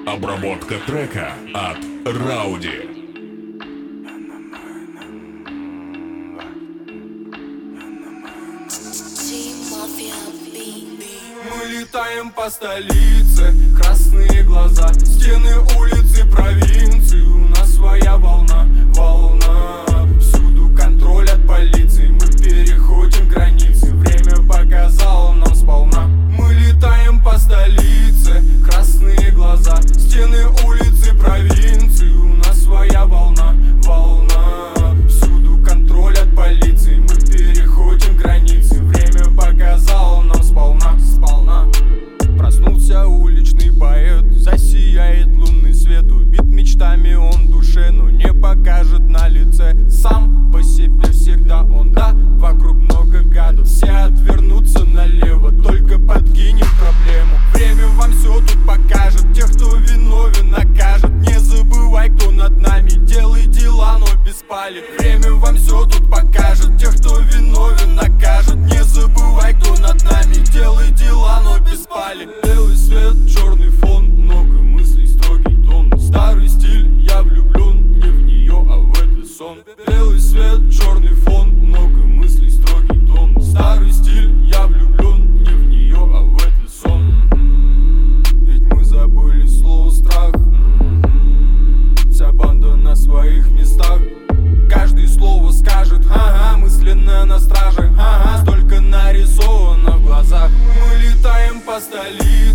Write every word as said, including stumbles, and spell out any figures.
Обработка трека от Рауди. Мы летаем по столице, красные глаза, стены улицы провинции. У нас своя волна, волна. Всюду контроль от полиции, мы переходим границы. Время показало нам сполна. Мы летаем по столице, красные глаза, стены улицы провинции. У нас своя волна, волна. Всюду контроль от полиции, мы переходим границы. Время показало нам сполна, сполна. Проснулся уличный поэт, засияет лунный свет. Убит мечтами он в душе, но не покажет на лице. Сам по себе всегда он, да, вокруг много гадов. Все отвернутся налево, только подкинем проблему. Время вам все тут покажет, тех, кто виновен, накажет. Не забывай, кто над нами, делай дела, но без пали. Время вам все тут покажет, тех, кто виновен, накажет. Не забывай, кто над нами, делай дела, но без пали. Белый свет, черный фон, много мыслей, строгий тон. Старый стиль, я влюблен, не в нее, а в этот сон. Белый свет, черный фон, много мыслей, строгий тон. Старый стиль, я влюблен, не в нее, а в этот сон. М-м-м, ведь мы забыли слово страх. М-м-м, вся банда на своих местах. Каждый слово скажет, ага, мысленно на страже, ага, столько нарисовано в глазах. Мы летаем по столице,